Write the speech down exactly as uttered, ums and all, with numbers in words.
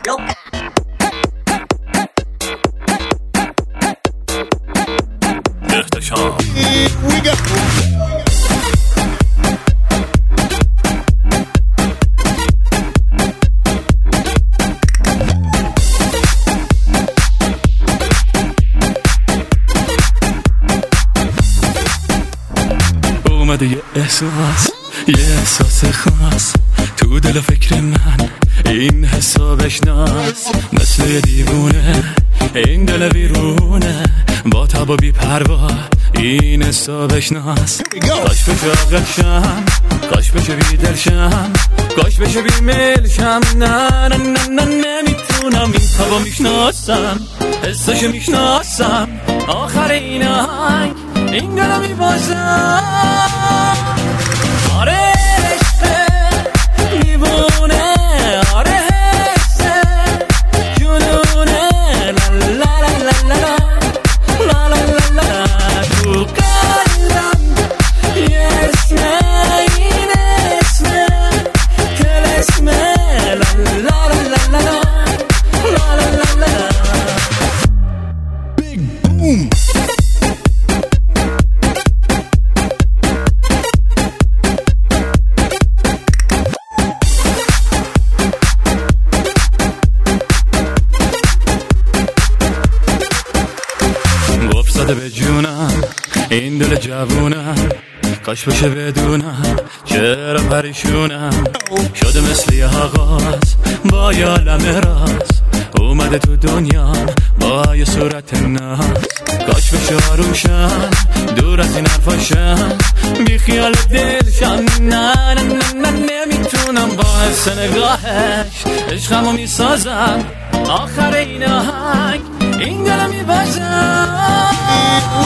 احتشام اومده یه احساس، یه احساس خاص تو دل و فکر من، این حسابش ناس مثل یه دیوونه، این دل ویرونه با تب و بی پروا، این حسابش ناس. کاش بشه عاقلشم، کاش بشه بیدلشم، کاش بشه بیمیلشم. نه نه نه نه نمیتونم این تبا میشناسم، حسشو میشناسم، آخر این آهنگ این دلو میبازم. آره عشقه میبونه، آره حسه جنونه، لا لا لا لا لا لا لا لا لا. تو قلبم یه اسمه، این اسمه تلسمه، لا لا لا لا لا لا لا لا لا. Big boom. زده به جونم این دل جوونم، کاش بشه بدونم چرا پریشونم. شده مثل یه آغاز با یه عالم راز، اومده تو دنیا با یه صورت ناز. کاش بشه آرومشم، دور از این حرفاشم، بی خیال دلشم. نه نه نه نه نمیتونم با حس نگاهش عشقمو میسازم، آخر این آهنگ این دلم میبازم.